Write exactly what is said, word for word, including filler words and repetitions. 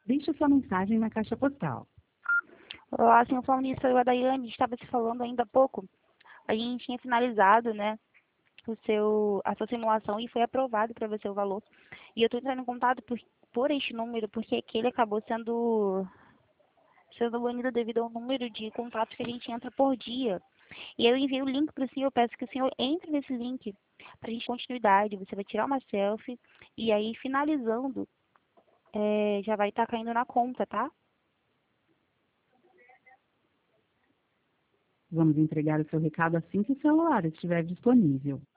Deixe sua mensagem na caixa postal. Olá, senhor falando isso, eu e a Daiane, estava se falando ainda há pouco. A gente tinha finalizado, né, o seu, a sua simulação e foi aprovado para você o valor. E eu estou entrando em contato por, por este número, porque aquele acabou sendo, sendo banido devido ao número de contatos que a gente entra por dia. E eu enviei o link para o senhor, peço que o senhor entre nesse link para a gente continuidade. Você vai tirar uma selfie e aí, finalizando, é, já vai estar caindo na conta, tá? Vamos entregar o seu recado assim que o celular estiver disponível.